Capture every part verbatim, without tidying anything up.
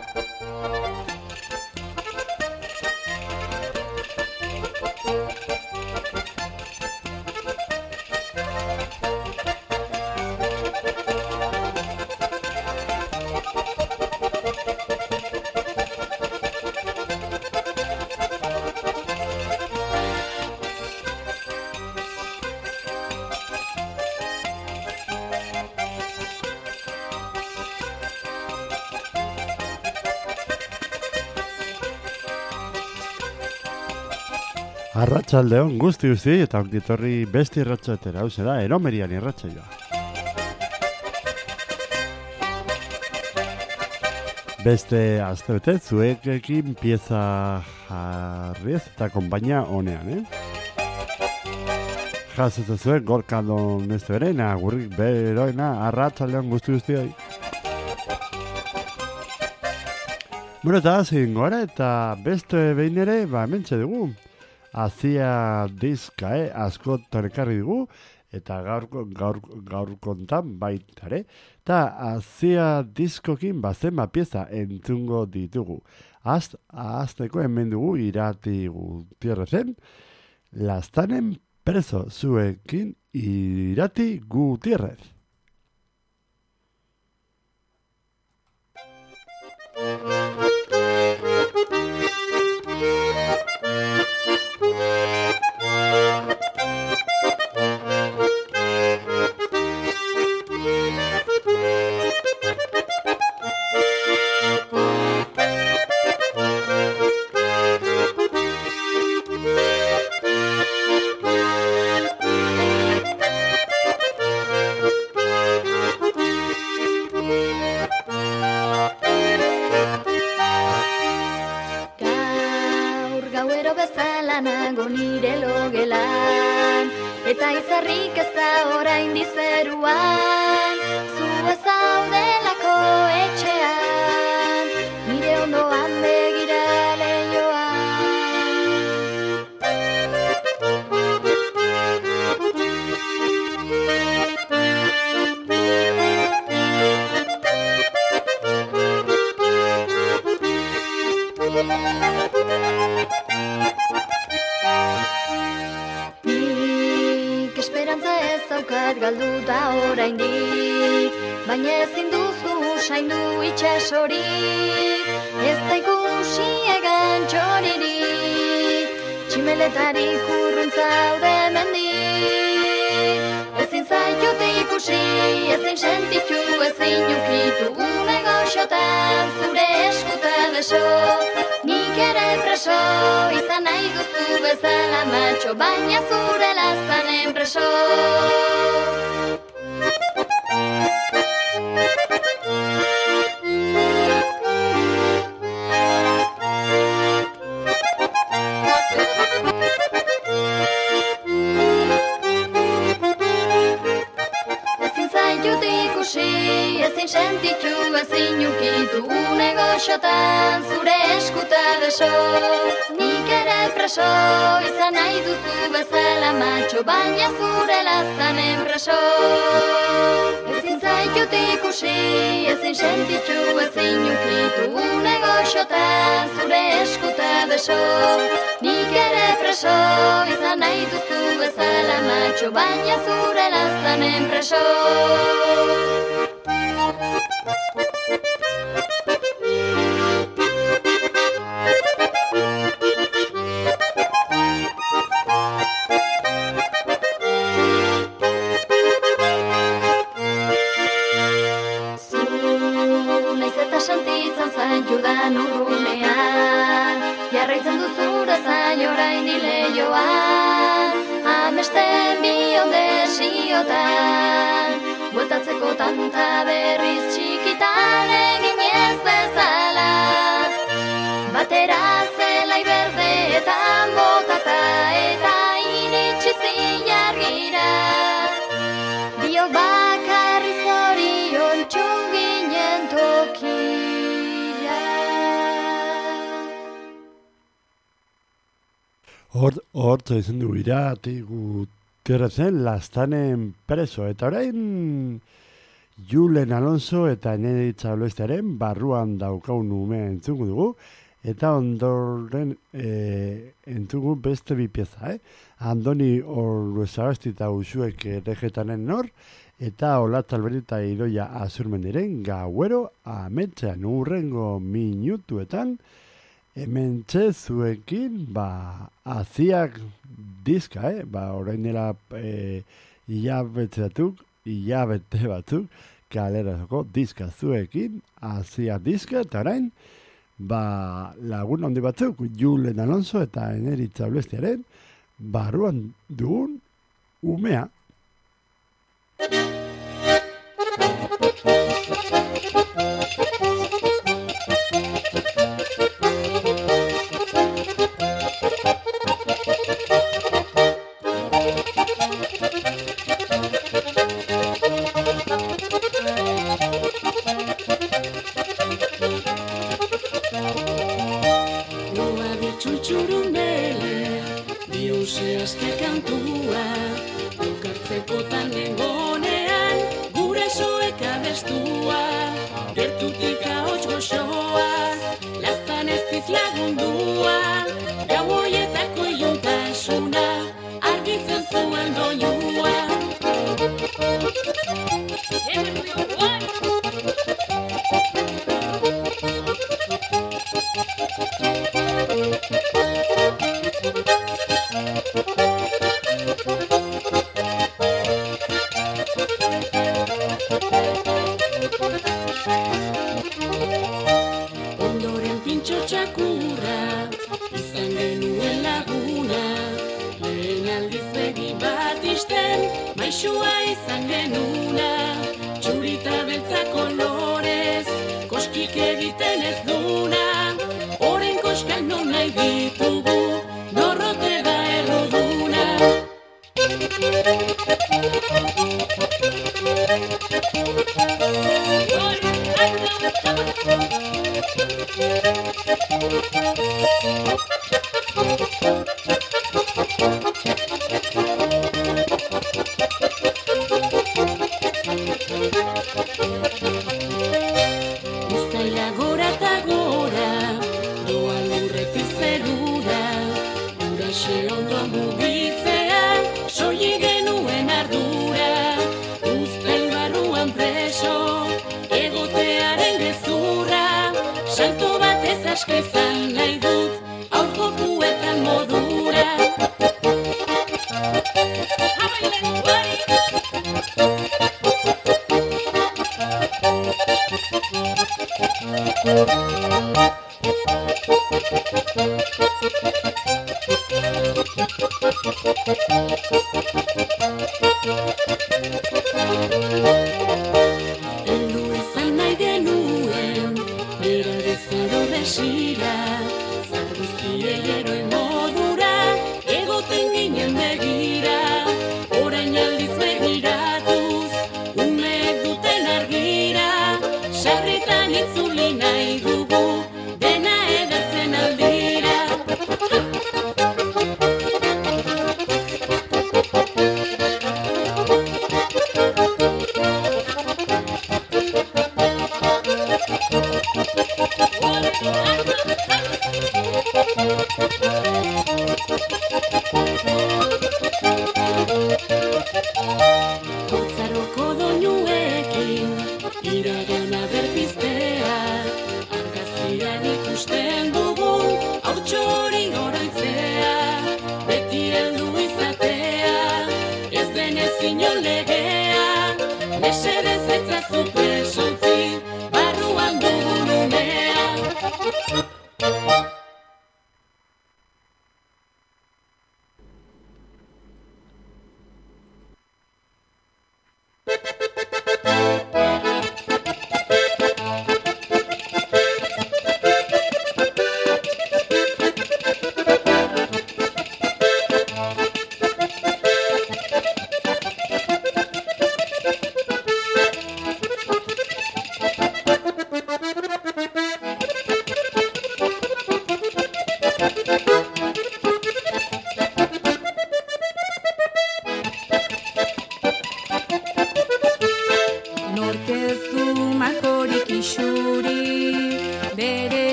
Arratsaldeon guzti guzti eta ongitorri beste irratsaioetara, hau da, eromerian irratsaioa. Beste astebete zuekekin pieza jarriez eta konpainia honean, eh? Jasetzen zuen Gorka Don este berena, gurrik beroena, arratsaldeon guzti guztioi. Bueno, eta zin gora eta beste behin ere, ba, hementxe dugu. Azia diska, eh, askotan ekarri dugu, eta gaur, gaur, gaur kontan baitare. Eta azia diskokin bazema pieza entzungo ditugu. Az, azteko hemen dugu Irati Gutierrezen, Lastanen preso zuekin Irati Gutierrez. Baina zure lastanen preso. Bueltatzeko tanta berriz txikitan egin ez bezala. Batera zelai berdeetan botata eta iritsi zilargira. Biok bakarri zorion txuginen tokira. Hortza izan du Irati Gutierrezen Lastanen preso, eta orain Julen Alonso eta Eneritza Olestearen barruan daukaun umea entzungu dugu, eta ondoren e, entzugu beste bi pieza, eh? Andoni Orruezabasti eta Usuek Errejetanen nor, eta Olatz Alberi eta Idoia Azurmendiren gauero ametxean urrengo minutuetan, hementxe zuekin, ba, aziak diska, eh? Ba, orain dela e, hilabete batzuk, hilabete batzuk, kalerazoko diska zuekin, aziak diska, eta orain, ba, lagun handi batzuk, Julen Alonso eta Eneritza Olestiaren, barruan dugun umea.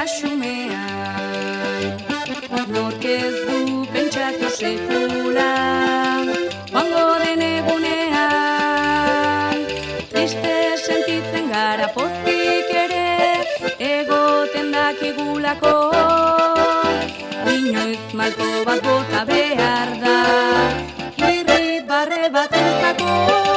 eta xumean. Nork ez du pentsatu sekula, joango den egunean. Triste sentitzen gara pozik ere, egoten dakigulako. Inoiz malko bat bota behar da, irribarre bat entzako.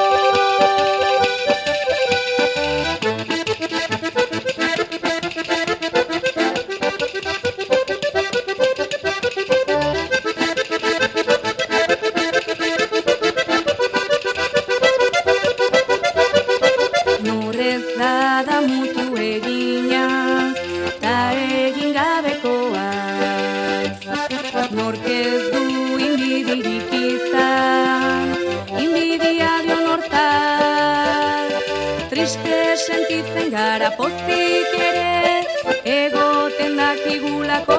Sentitzen gara pozik ere, egoten dakigulako.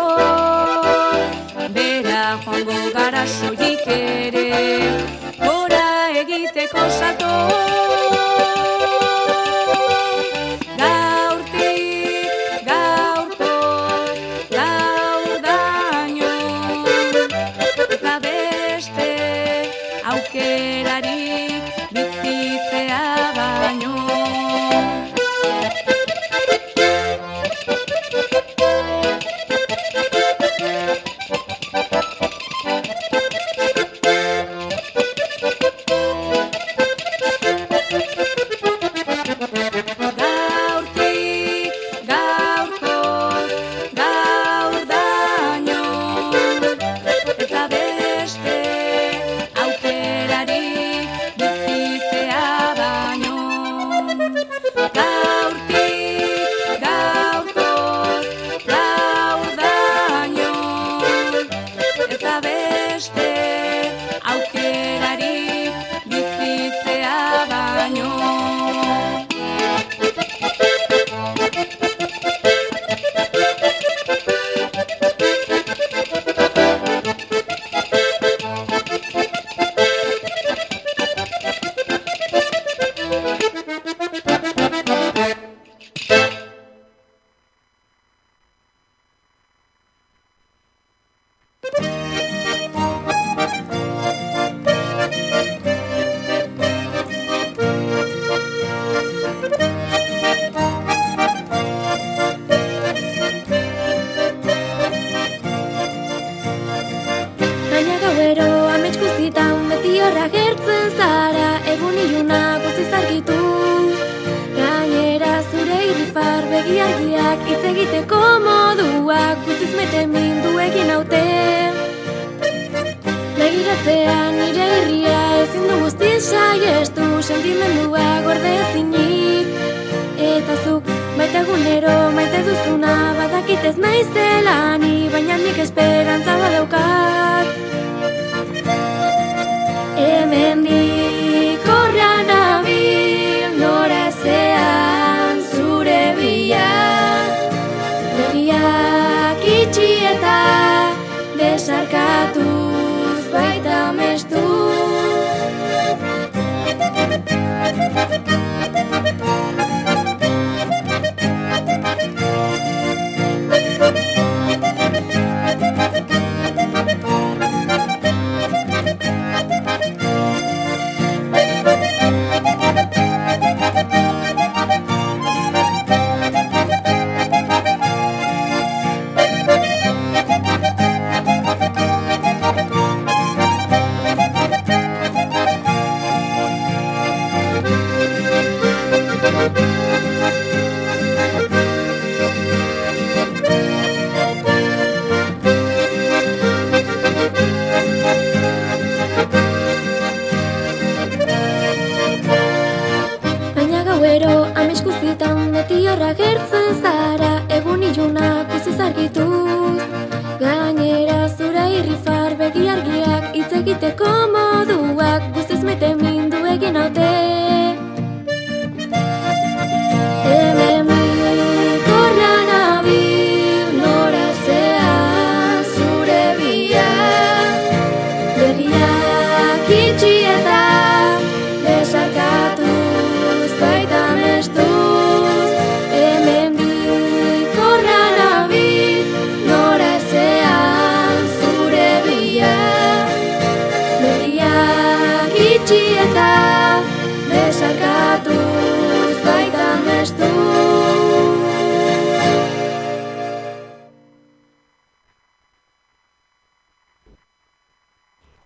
Bera joango gara soilik ere, gora egiteko salto. Gaurtik, gaurkoz, gaurdaino, ez da beste aukerarik bizitzea baino.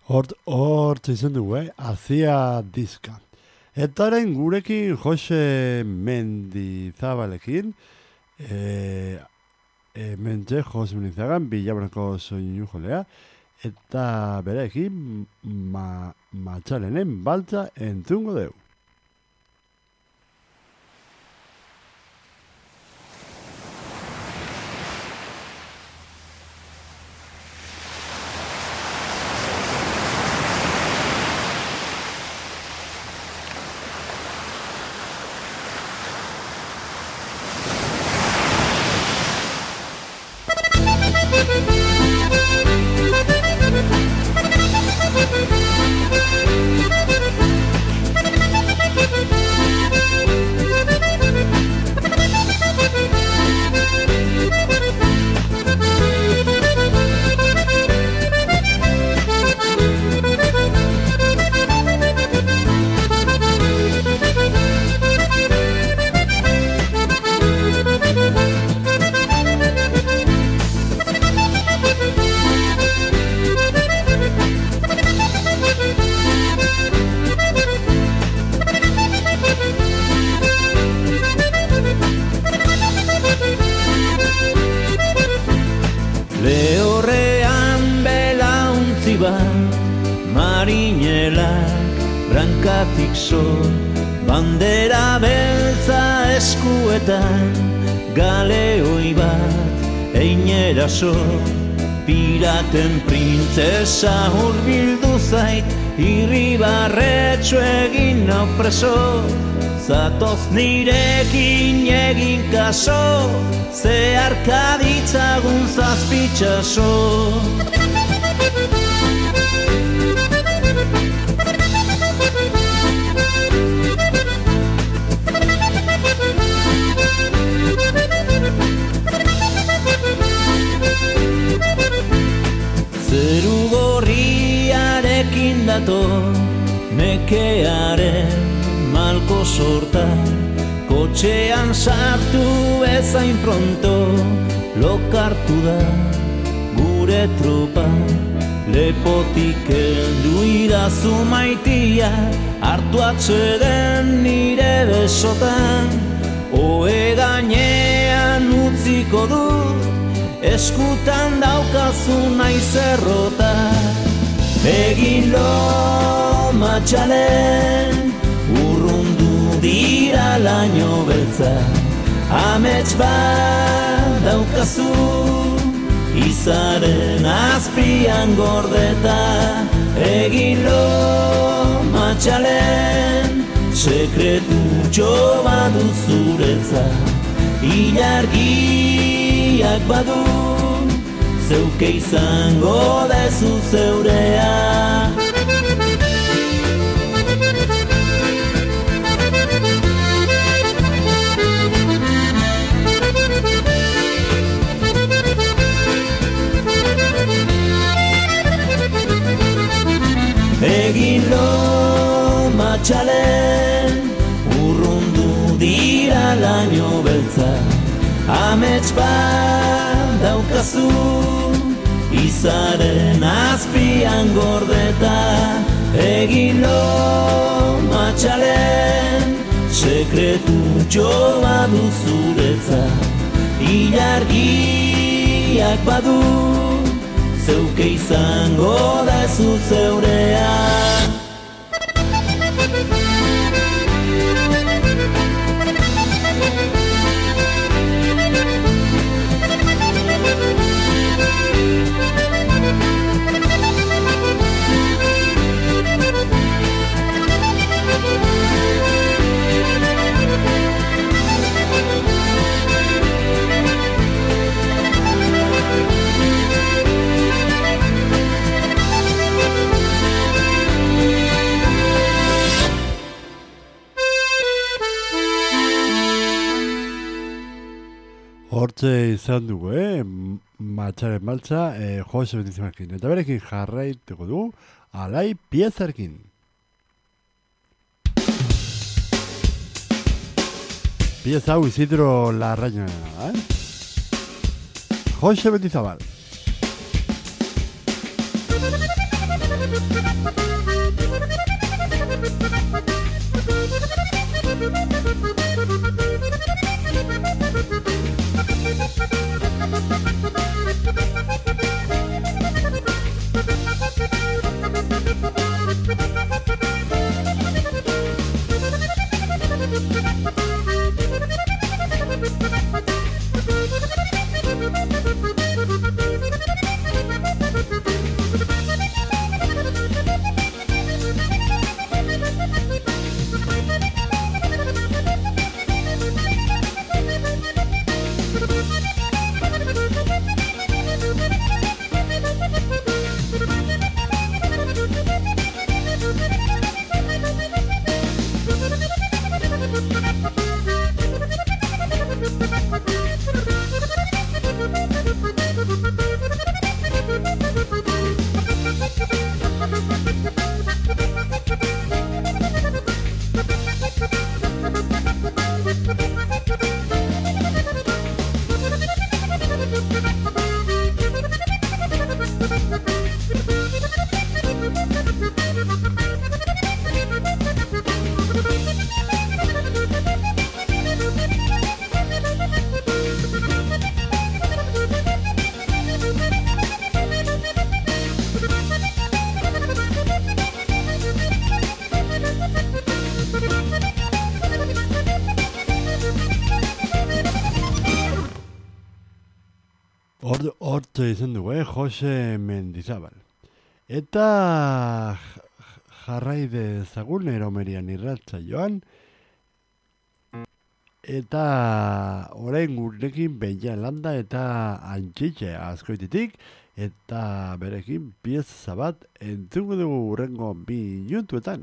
Hort, hort izan dugu, eh? Azia diska. Eta orain gurekin Jose Mendizabalekin, eh, e, mentxe Jose Mendizagan, Bilabonako soinu jolea, eta berekin ma, Matxalenen baltza entzungo deu. Brankatik zo, bandera beltza eskuetan, galeoi bat einera so, piraten printzesa hurbildu zait, irribarretxo egin nau preso, zatoz nirekin egin kaso, zeharka ditzagun zazpitxaso. Zeru gorriarekin dator, nekearen malko sorta, kotxean sartu bezain pronto, lokartu da gure tropa, lepotik heldu idazu maitia, hartu atzeden nire besotan, ohe gainean utziko dut, eskutan daukazu naiz errota. Egin lo Matxalen, urrundu dira laino beltza, amets bat daukazu, izaren azpian gordeta. Egin lo Matxalen, sekretutxo badu zuretzat, ilargiak badu, zeuke izango dezu zeurea. Egin lo Matxalen, urrundu dira laino beltza, amets bat daukazu, izaren azpian gordeta. Egin lo Matxalen, sekretutxo badu zuretzat, ilargiak badu, zeuke izango dezu zeurea. Hortze izan dugu, eh? Matxaren baltza, eh, Jose Mendizabarekin. Eta berekin jarraituko du, Alai Piezarkin. Pieza hau Isidro Larrañaga, eh? Jose Mendizabal. Hortze izan dugu, eh? Jose Mendizabal. Eta jarrai dezagun eromerian irratza joan. Eta orain gurekin Beia Landa eta Antxitxe Azkoititik. Eta berekin pieza bat entzungo dugu urrengo bi minutuetan.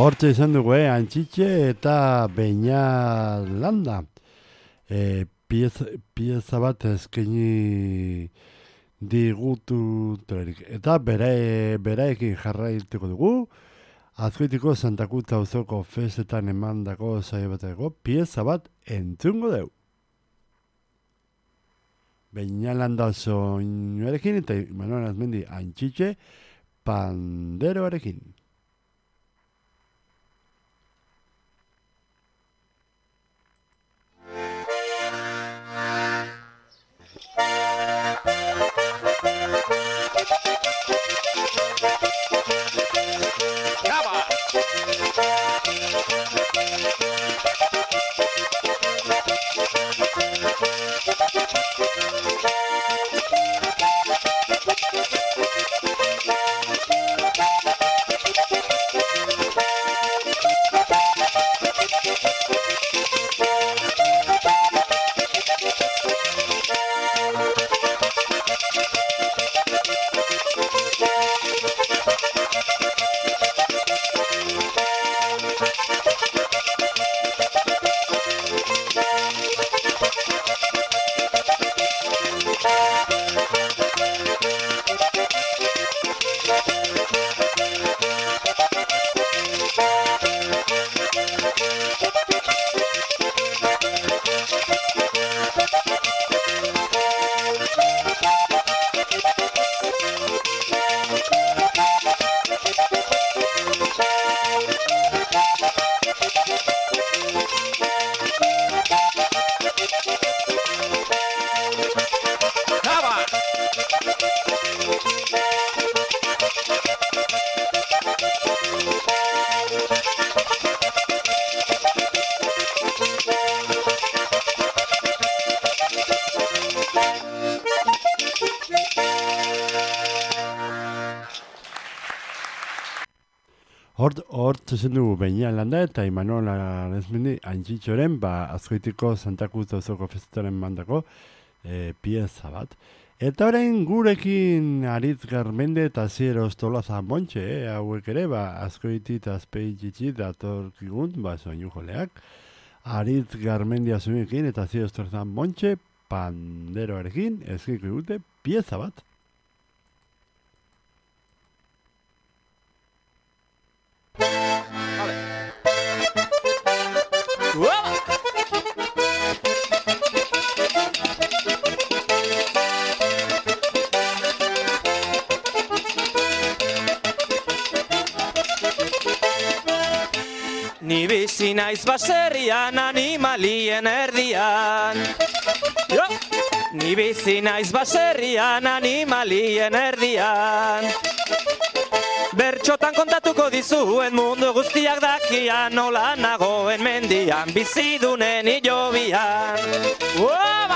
Hortze izan dugu, eh? Antxitxe eta Beñalanda. E, pieza, pieza bat eskaini digutu telerik. Eta bere, beraekin jarraituko dugu. Azkoitiko Santakuta auzoko festetan emandako saio bateko pieza bat entzungo dugu. Beñalanda soinuarekin eta Manuel Azmendi Antxitxe panderoarekin. Hort zen dugu Beñalanda eta Imanol Aranzmendi Antxitxoren, ba, Azkoitiko Santakuta auzoko festetan mandako e, pieza bat. Eta orain gurekin Aritz Garmende eta Zier Ostolaza Montxe, eh, hauek ere, ba, Azkoiti eta Azpeitxitxi datorkigun, ba, soinu joleak. Aritz Garmendi azumekin eta Zier Ostolaza Montxe panderoarekin ezkiko dute pieza bat. Vale. Wow. Ni bizi naiz baserrian animalien erdian. Jo! Ni bizi naiz baserrian animalien erdian. Bertxotan kontatuko dizuen mundu guztiak dakian, nola nagoen mendian, bizidunen hilobian. Uoba!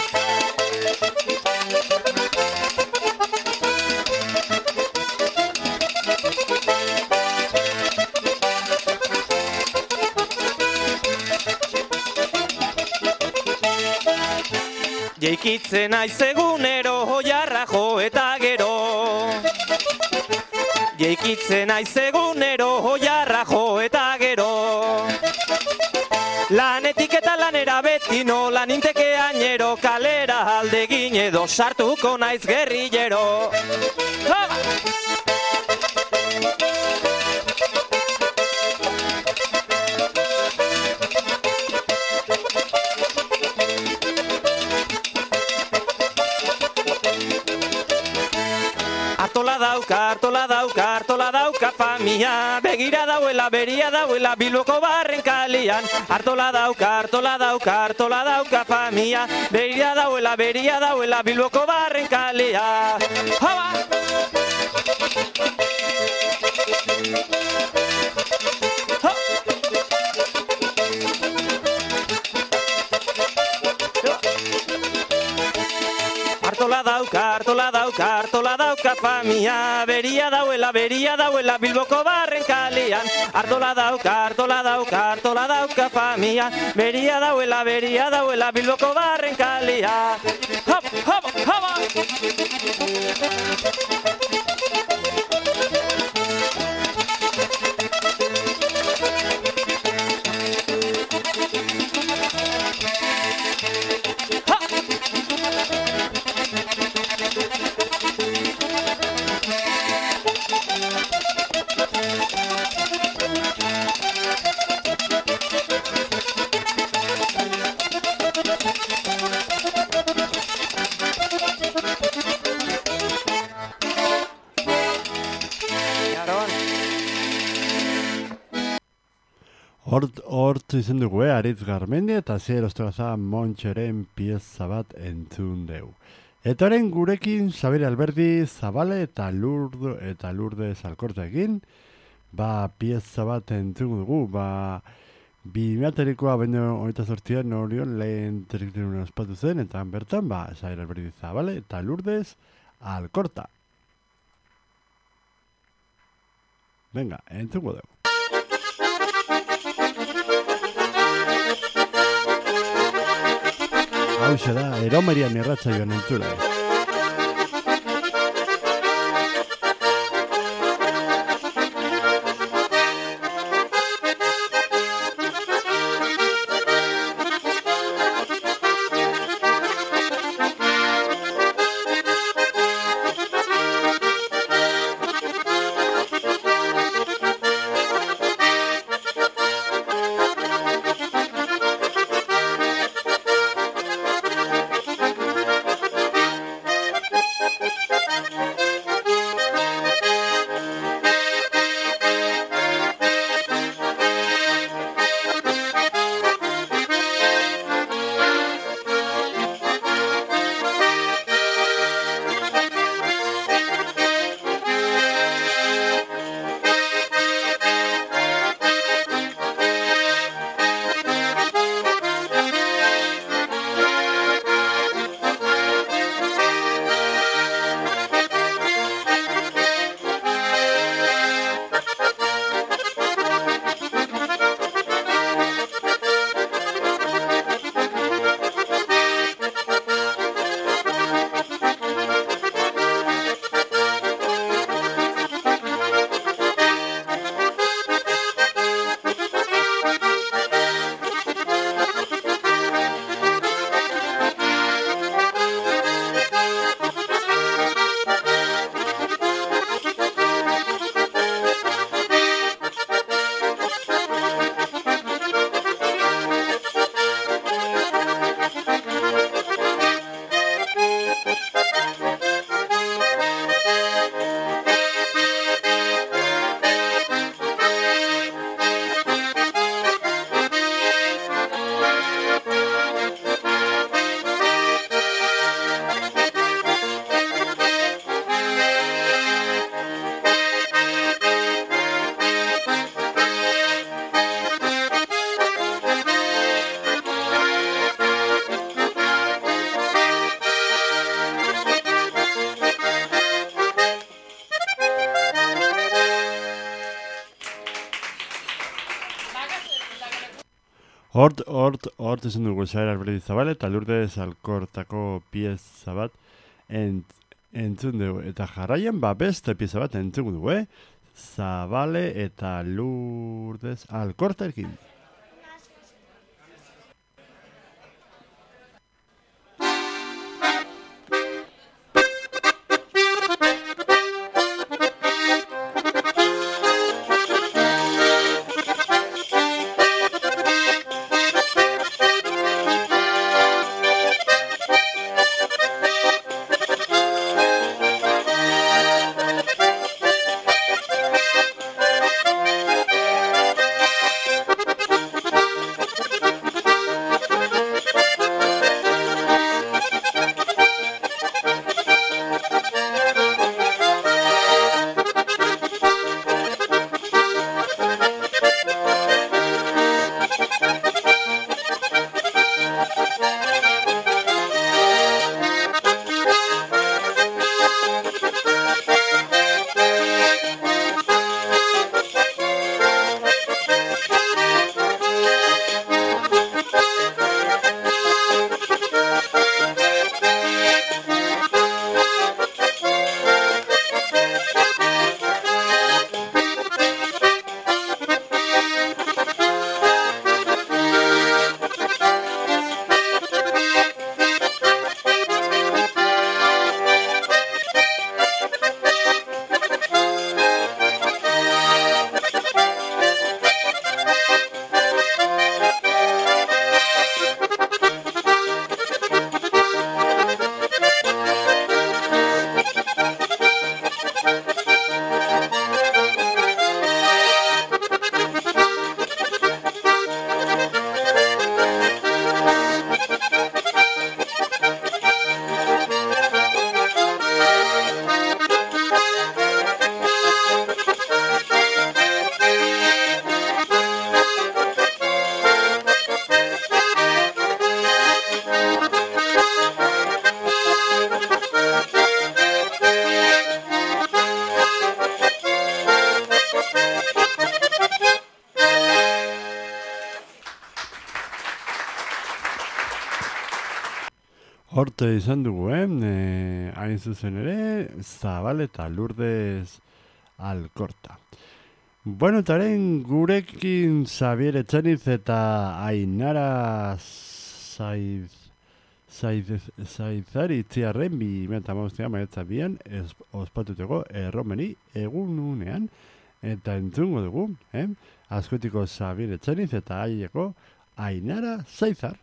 Jeikitzen naiz egunero, joiarra jo eta gero. Jeikitzen naiz egunero, joiarra jo eta gero. Lanetik eta lanera beti nola ninteke ainero, kalera aldegin edo sartuko naiz gerrillero. Haba! Artola dauka, artola dauka, artola dauka famia. Begira dauela, beria dauela, Bilboko barren kalian. Artola dauka, artola dauka, artola dauka famia. Begira dauela, beria dauela, Bilboko barren kalian. Haba! Artola dauka, artola dauka, artola dauka famia. Beria dauela, beria dauela, Bilboko barren kalian. Artola dauka, artola dauka, artola dauka famia. Beria dauela, beria dauela, Bilboko barren kalian. Hop, hop, hop! Hort, hort izan dugu, eh? Aritz Garmendi eta Zier Ostroza Montxoren pieza bat entzun dugu. Eta orain gurekin Xabier Alberdi Zabale eta Lurdo eta Lourdes Alkortekin, ba pieza bat entzun dugu, ba bi miaterikoa baino hogeita zortzian orion lehen terikten ospatu zen, eta bertan, ba, Xabier Alberdi Zabale eta Lourdes Alkorta. Venga, entzungo dugu. Hauxe da, eromerian irratsaioan entzule. Hort, hort, hort izan dugu Xabier Alberdi Zabale eta Lourdes Alkortako pieza bat ent, entzun dugu. Eta jarraian, ba, beste pieza bat entzun dugu, eh? Zabale eta Lourdes Alkortarekin. Horte izan dugu, eh? E, hain zuzen ere, Zabal eta Lourdes Alkorta. Bueno, etaren gurekin Xabier Etxeniz eta Ainara Zaiz, Zaiz, Zaizari itziarren bi meta maustia maiatza bian ospatuteko erromeni egununean eta entzungo dugu, eh? Azkotiko Xabier Etxeniz eta haieko Ainara Zaizar.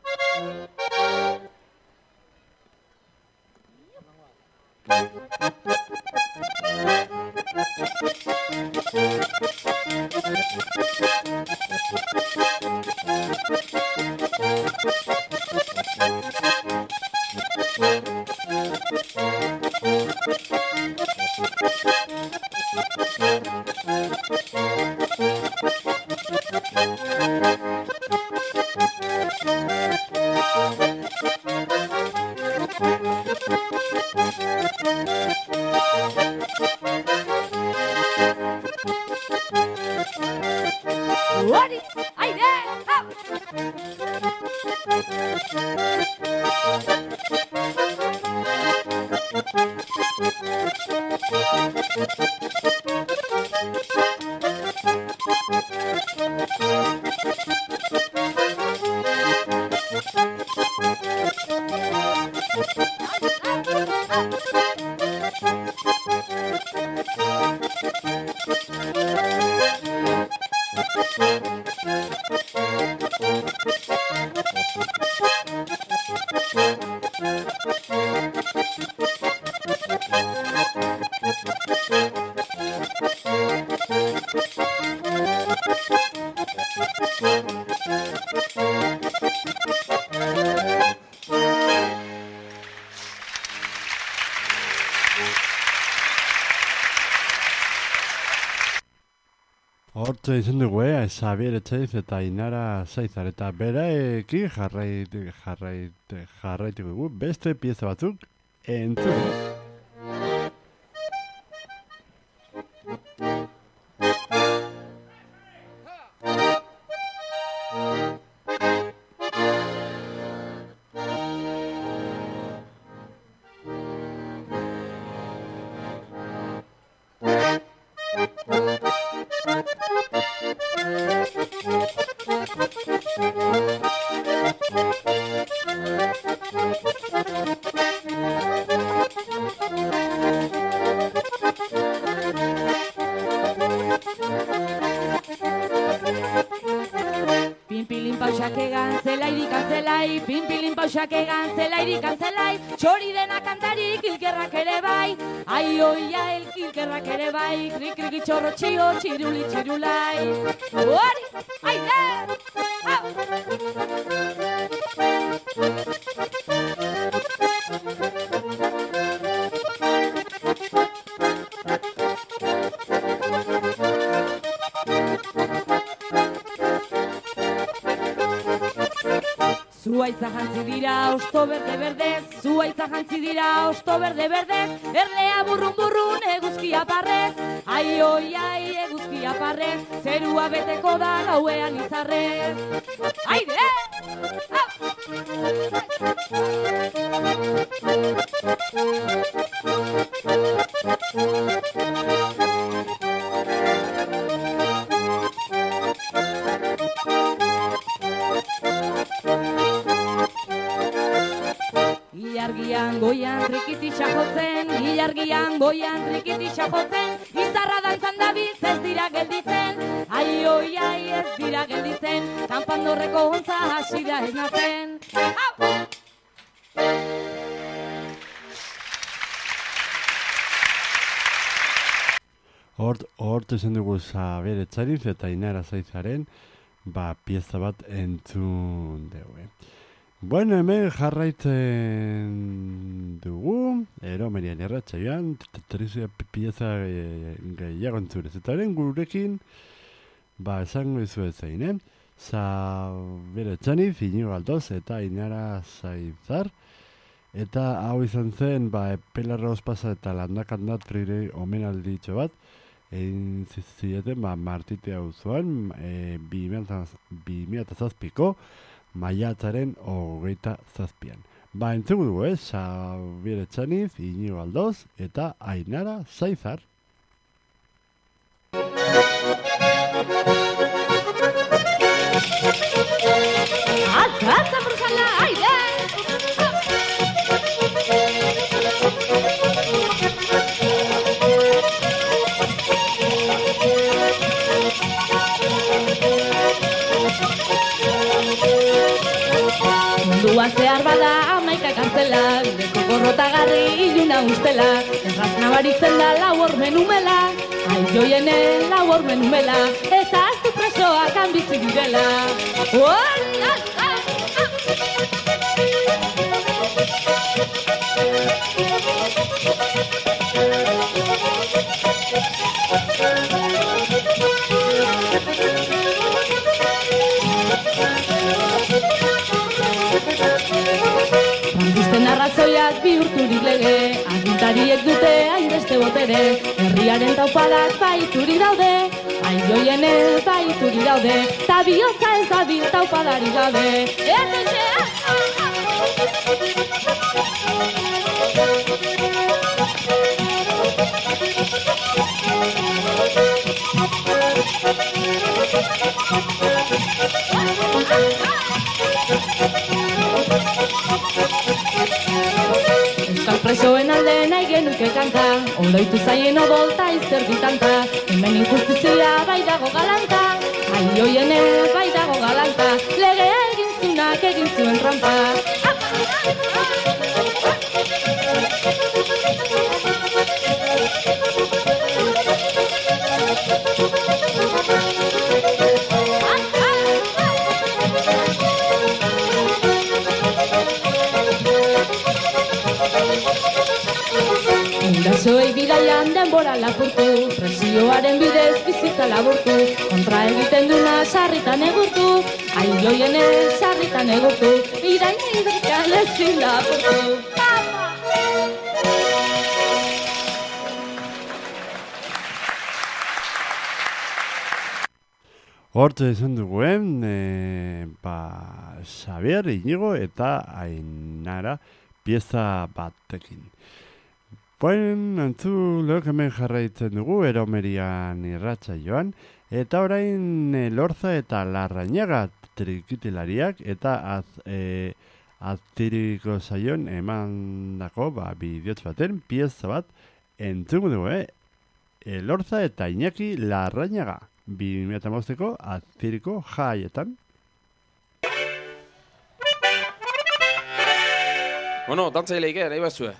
Hortze izan dugu, eh? Xabier Etxeniz eta Ainara Zaizar eta beraekin jarrait, jarrait, jarraituko dugu beste pieza batzuk entzunez. Txori dena kantarik ilkerrak ere bai, ai oia el ilkerrak ere bai, krik kriki txorro txio, txiruli txirulai. Hori, aide! Zuaitza jantzi dira osto berde berdez, zuaitza jantzi dira osto berde berdez, erlea burrun burrun eguzkia parrez, ai oi ai eguzkia parrez, zerua beteko da gauean izarrez. Aide! Ilargian goian trikititxa jotzen, ilargian goian trikititxa jotzen, izarra dantzan dabiz ez dira gelditzen, ai oi ai ez dira gelditzen, kanpandorreko hontza hasi da ez nazen. Hort, hort esan dugu Xabier Etxeniz eta Ainara Zaizaren ba, pieza bat entzun dugu. Bueno, hemen jarraitzen dugu, eromerian erratxaioan, trizia pieza gehiago entzurez. Eta haren gurekin, ba, esango izu ez zein, eh? Xabier Etxeniz, Iñigo Galdoz eta Ainara Zaizar. Eta hau izan zen, ba, Pelarra Ospasa eta Landakandat Freire omenalditxo bat, egin zieten, ba, Martite auzoan, e, bi mila zazpiko, maiatzaren hogeita zazpian. Ba, entzungu dugu, eh? Xabier Etxaniz, Iñigo Aldoz eta Ainara Zaizar. Altzatza bruzala aire! Mundua zehar bada amaika kartzela, leko gorrotagarri iluna ustela, erraz nabaritzen da lau hormen umela, aioiene lau hormen umela, eta aztu presoak hanbizi direla. Ola! Frankisten arrazoiak bihurturik lege, agintariek dute hainbeste botere, herriaren taupadak baituri daude, aioiene baituri daude, ta bihotza ez da bil taupadari gabe. Euskal presoen alde nahi genuke kanta, oroitu zaien odolta izerdi tanta, hemen injustizia bai dago galanta, aioiene bai dago galanta, lege egin zunak egin zuen trampa. Gurasoei bidaian denbora lapurtu, presioaren bidez bizitza laburtu, kontra egiten duna sarritan egurtu, aioiene sarritan egurtu, irain idrikan ezin lapurtu. Hortze izan duguen, e, ba, Xabier, Iñigo eta Ainara pieza batekin. Poen, antzu lehok hemen jarraitzen dugu, eromerian irratza joan, eta orain Elorza eta Larrañaga trikitilariak eta az, e, aztiriko zaion emandako ba, bideotz baten pieza bat entzungu dugu, eh? Elorza eta Iñaki Larrañaga, bi mila hamabosteko aztiriko jaietan. Bueno, dantzaileik ere, nahi bazue.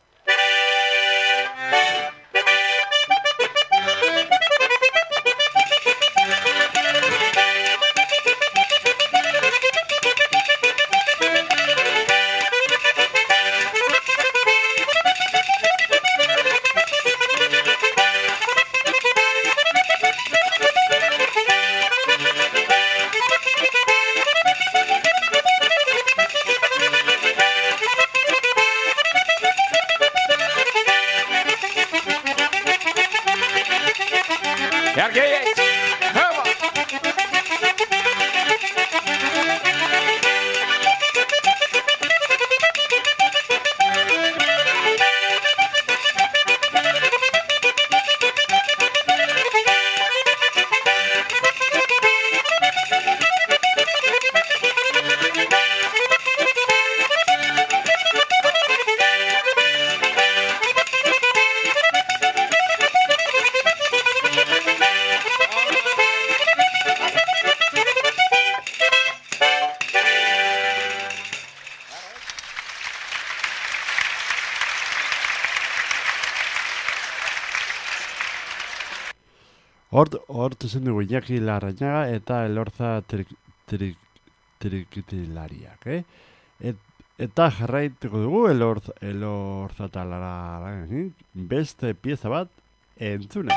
Hort, hort zen dugu Iñaki Larrañaga eta Elorza trik, trik, trikitilariak, eh? Et, eta jarraituko dugu Elorza, Elorza eta Larrañaga, beste pieza bat entzuna.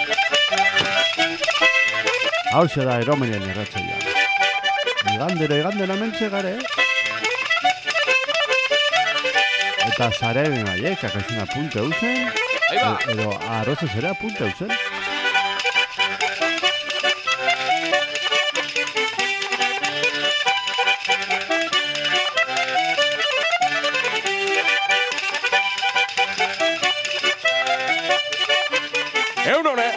Hau da eromenien erratzaia. Igandero, igandero mentxe gare, eta zaren baiek, akaizuna punte eusen, edo arroza zera punte eusen. Egun hone!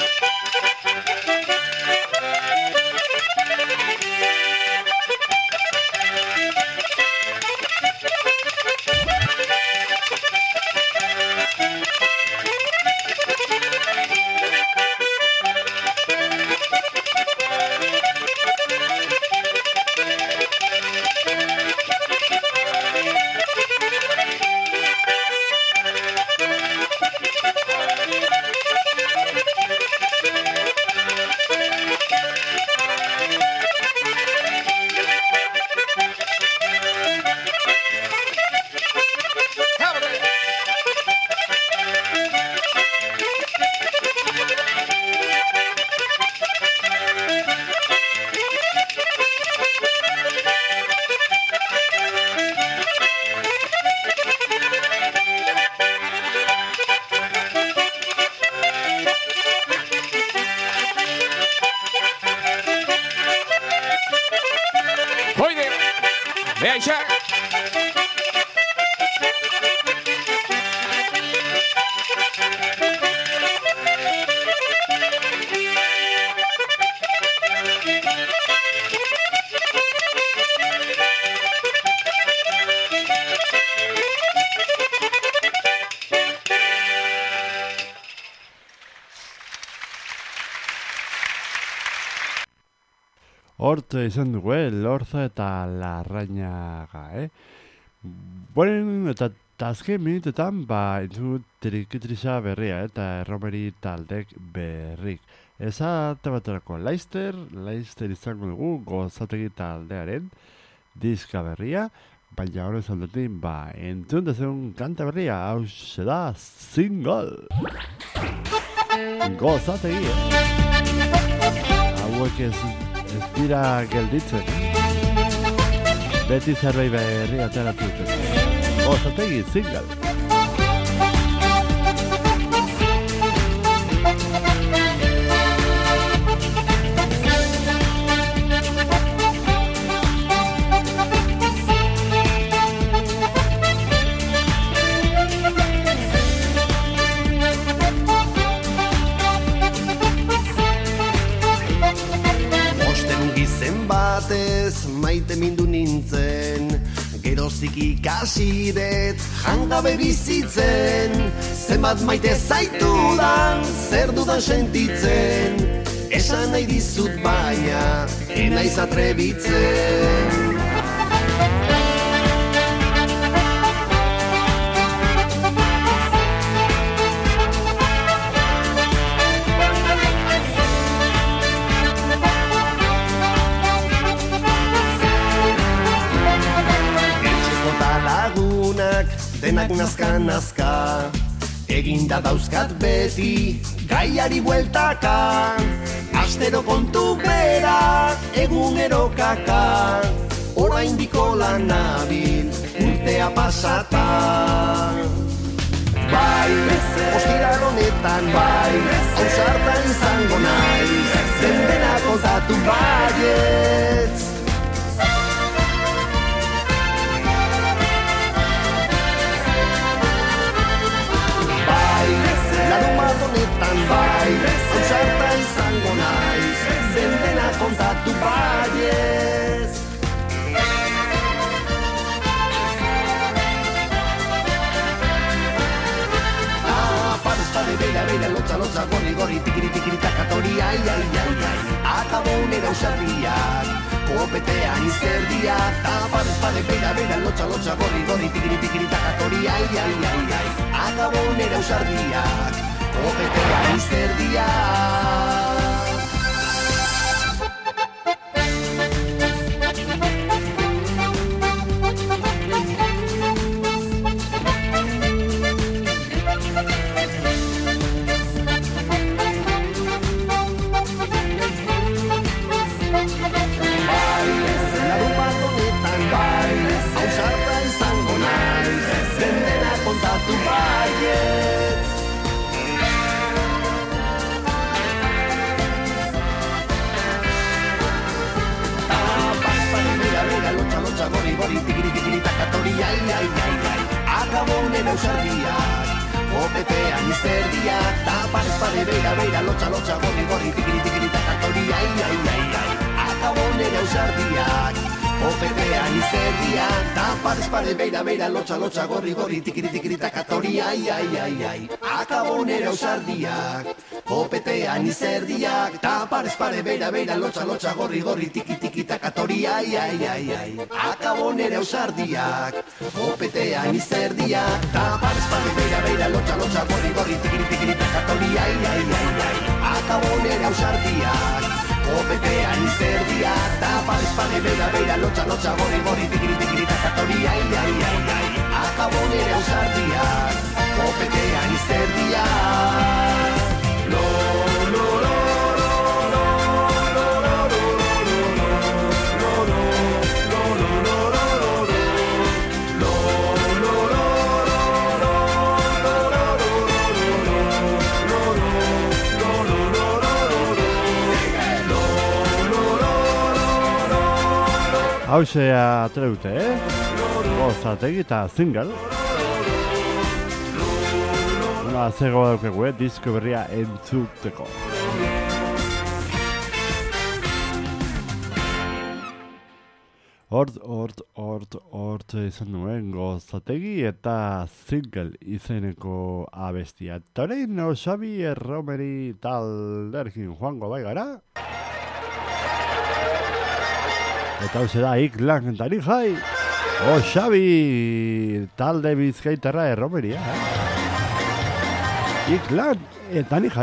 Hoide! Beha isa! Hortze izan dugu, eh? Lorza eta Larrañaga, eh? Bueno, eta azken minutetan, ba, entzun trikitrisa berria, eta erromeri taldek berrik. Ezate baterako Leicester, Leicester izango dugu, gozategi taldearen diska berria, baina horrez aldetik, ba, entzun dezen kanta berria, hau da single. Gozategi, eh? Hauek ez... Ez dira gelditzen. Beti zerbait berri ateratu duten. Gozategi, single. Maite mindu nintzen, geroztik ikasidet, jangabe bizitzen, zenbat maite zaitudan, zer dudan sentitzen, esan nahi dizut baina, enaiz atrebitzen. Denak nazka-nazka, eginda dauzkat beti, gaiari bueltaka, astero kontu bera, egunero kaka, oraindiko lan nabil, urtea pasata. Bai, ostiral honetan bai, ausarta izango naiz, dendena kontatu baietz. Honetan bai, ausarta izango naiz, dendena kontatu baiez. Ah, parez pare, beira, beira, lotza, lotza, gorri, gorri, tikiri, tikiri, takatori, ai, ai, ai, ai. Akabo nera usarriak, kopetean izerdiak. Ah, parez pare, beira, beira, lotza, lotza, gorri, gorri, tikiri, tikiri, takatori, ai, ai, ai, ai. Akabo nera usarriak, kopetea izerdia. Bai, larun bat honetan bai, ausarta izango naiz, dendena kontatu baietz. Gori, gori, tikiri, tikiri, takatori, ai, ai, ai, ai. Akabo nera usardiak, kopetean izerdiak, taparez pare beira, beira, lotxa, lotxa, gorri, gorri, tikiri, tikiri, takatori, ai, ai, ai, ai. Akabo nere ausardiak, opetean izerdiak, ta parez pare, beira, beira, lotxa, lotxa, gorri, gorri, tikiri, tikiri, takatori, ai, ai, ai, ai. Akabo nere ausardiak, opetean izerdiak, ta parez pare, beira, beira, lotxa, lotxa, gorri, gorri, tiki, tiki, takatori, ai, ai, ai, ai. Akabo nere ausardiak, opetean izerdiak, ta parez pare, beira, beira, lotxa, lotxa, gorri, gorri, tiki, tiki, takatori, ai, ai, ai, ai. Akabo nere ausardiak, opetean izerdiak, ta parez pare, beira, beira, lotxa, lotxa, gorri, gorri, tiki, tiki, takatori, ai, ai, ai, ai. Akabo nere ausardiak, opetean izerdiak. Lo, lo, lo. Hauxe atera dute, eh? Gozategi eta single. Bueno, azego daukegu, eh? Disko berria entzuteko. Hort, hort, hort, hort izan duen Gozategi eta single izeneko abestia. Eta orain, no, Xabi Erromeri talderekin joango bai gara. Eta hau zera iklan tari jai. O Xabi talde bizkaitarra erromeria. Eh? Iklan eta ni jai.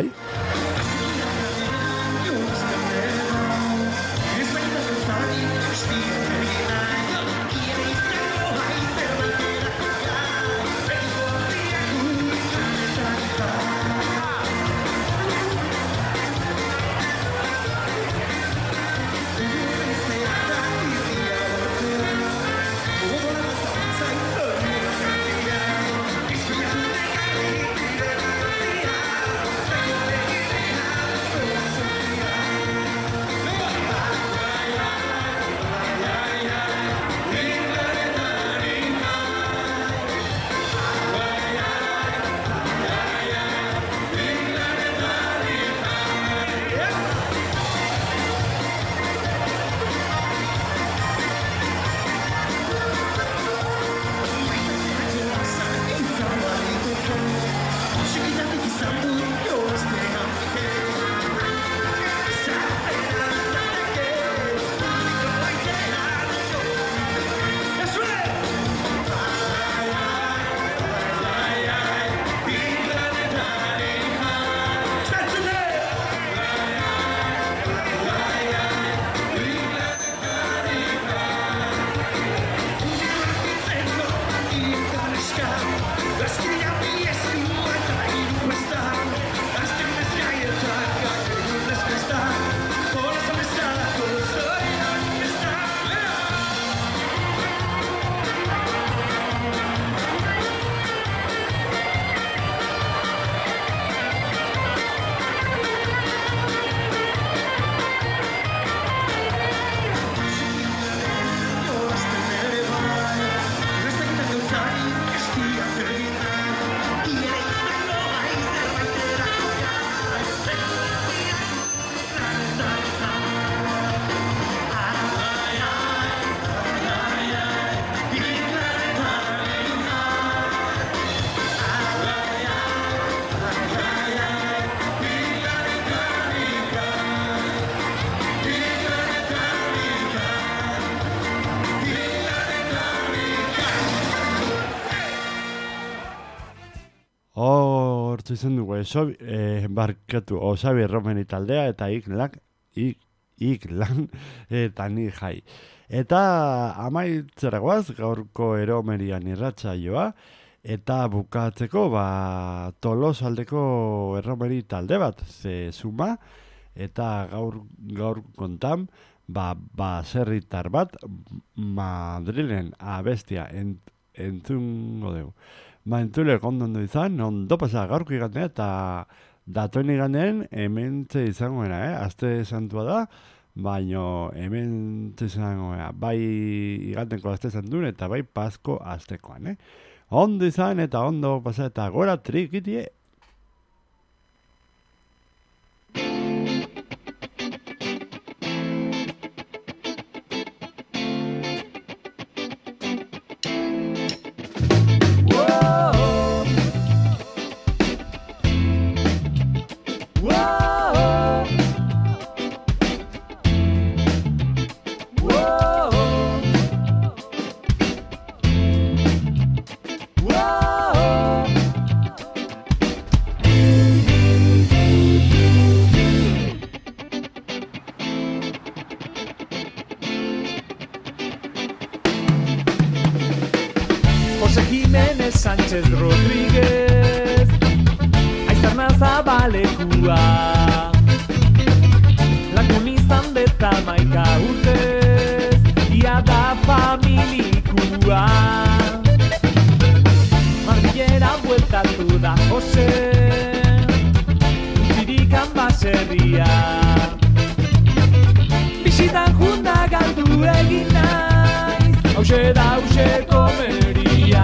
Hortzu izan dugu, eh, barkatu, Xabi Erromeri taldea eta iklan, ik, iklan eta ni jai. Eta amaitzeragoaz gaurko Eromerian irratsaioa, eta bukatzeko ba, Tolosaldeko Erromeri talde bat, ze suma, eta gaur, gaur kontan, ba, baserritar bat, Madrilen abestia ent, entzungo dugu. Ba, entzulek ondo izan, ondo pasa gaurko igandea, eta datoen igandean hemen izangoena, eh? Aste santua da, baino hemen izangoena, bai igandeko aste santun eta bai Pasko astekoan, eh? Ondo izan eta ondo pasa eta gora trikitie! Jose Jimenez Sánchez Rodríguez Aizarna Zabalekua Lagun izan beta maika urtez Ia da familikua Madrilera bueltatu da Jose Utzirikan baserria Bisitan junda galdu egin naiz Hauxe da hauxe komeria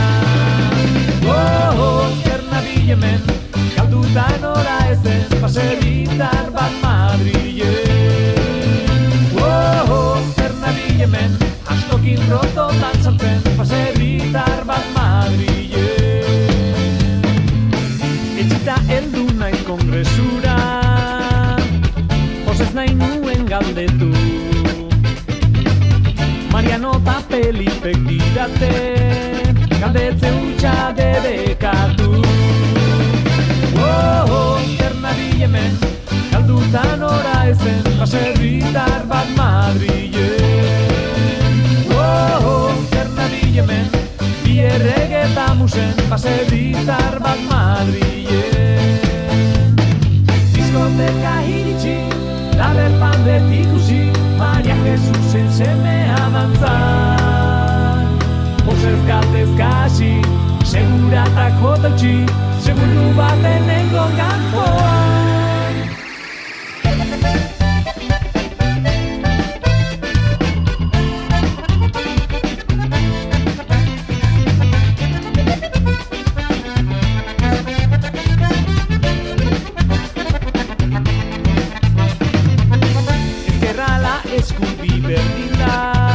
Oh, oh, zer nabil hemen Galdutan ora ezen Baserritar bat Madrilen Oh, oh, zer nabil hemen Astokin rototan sartzen Baserritar bat Madrilen Etxita heldu naiz kongresura Josez nahi nuen galdetu Mariano eta Felipek didate Galdetze hutsa debekatu Oh, oh, zer nabil hemen Galdutan ora ezen Baserritar bat Madrilen Oh, oh, zer nabil hemen Bi erregeta musen Baserritar bat Madrilen Diskoteka iritsi Laber pandet ikusi Maria Jesusen semea dantzan Bosez galdezka hasi Seguratak jotautxi Seguru baten nengo ganpoan Eskubi berdin da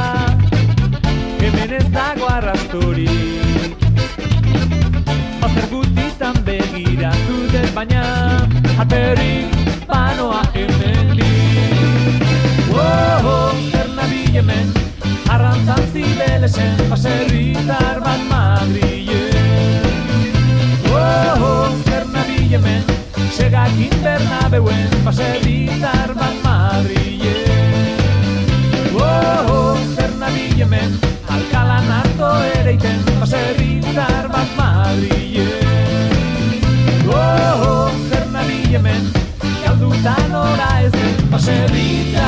Hemen ez dago arrastorik Bazter gutitan begiratu dut baina Aterik panoa hemendik Oh, oh, zer nabil hemen Arrantzan zibelesen Baserritar bat Madrilen Oh, oh, zer nabil hemen Segakin Bernabeuen Baserritar bat Madrilen Oh, oh, zer nabil hemen Alkalan harto ereiten Baserritar bat Madrilen Oh, oh, zer nabil hemen Galdutan ora ezen Baserritar